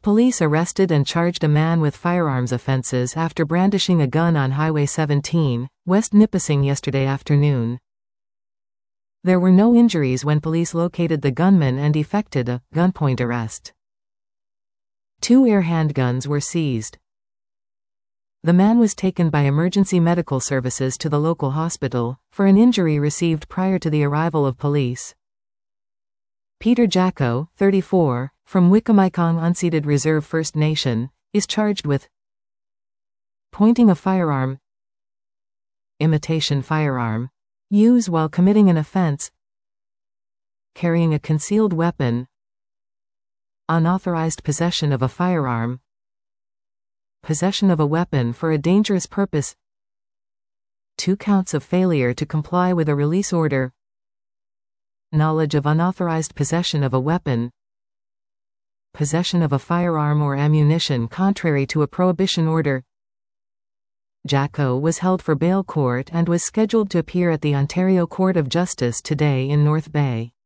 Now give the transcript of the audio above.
Police arrested and charged a man with firearms offenses after brandishing a gun on Highway 17, West Nipissing yesterday afternoon. There were no injuries when police located the gunman and effected a gunpoint arrest. 2 air handguns were seized. The man was taken by emergency medical services to the local hospital, for an injury received prior to the arrival of police. Peter Jacko, 34, from Wickamikong Unceded Reserve First Nation, is charged with pointing a firearm, imitation firearm, use while committing an offense, carrying a concealed weapon, unauthorized possession of a firearm, possession of a weapon for a dangerous purpose, 2 counts of failure to comply with a release order, knowledge of unauthorized possession of a weapon, possession of a firearm or ammunition contrary to a prohibition order. Jacko was held for bail court and was scheduled to appear at the Ontario Court of Justice today in North Bay.